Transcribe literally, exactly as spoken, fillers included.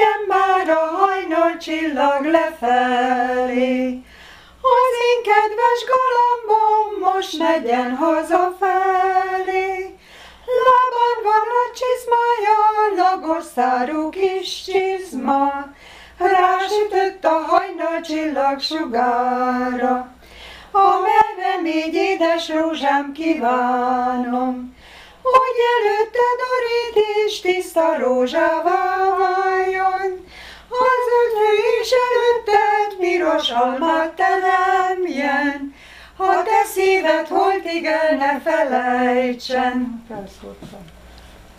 vigyen már a hajnal csillag lefelé. Az én kedves galambom most megyen hazafelé. Lábán van a csizmája, lagos szárú kis csizma, rásütött a hajnal csillag sugára. Amerre még édes rózsám kívánom, hogy előtted a rétés tiszta rózsává váljon. Az ötfő is előtted piros almát teremjen, ha te szíved holtig el ne felejtsen. Felszóltam.